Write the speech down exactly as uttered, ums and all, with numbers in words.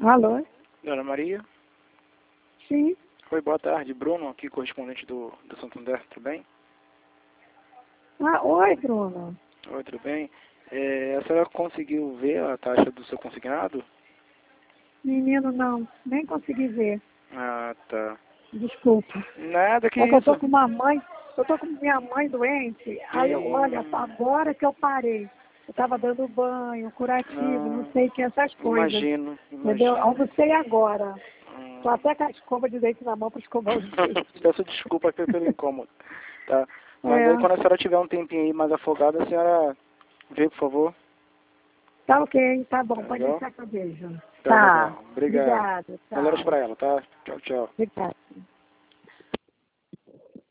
Alô? Dona Maria? Sim. Oi, boa tarde. Bruno, aqui, correspondente do, do Santander, tudo bem? Ah, oi, Bruno. Oi, tudo bem? É, a senhora conseguiu ver a taxa do seu consignado? Menino, não. Nem consegui ver. Ah, tá. Desculpa. Nada, que É que eu tô isso? com uma mãe, eu tô com minha mãe doente. Aí eu, olha, Hum, agora que eu parei. Eu tava dando banho, curativo, não ah, sei o que, essas coisas. imagino, Entendeu? imagino. Almocei agora. Tô Hum, até com a escova de dente na mão para escovar os dentes. peço desculpa aqui pelo incômodo, tá? Mas aí É. quando a senhora tiver um tempinho aí mais afogada, a senhora vê, por favor. Tá ok, tá bom. Tá Pode legal? deixar que eu vejo. Tá Tá. legal. Obrigado. Obrigada. Melhoras Tchau. pra ela, tá? Tchau, tchau. Obrigada.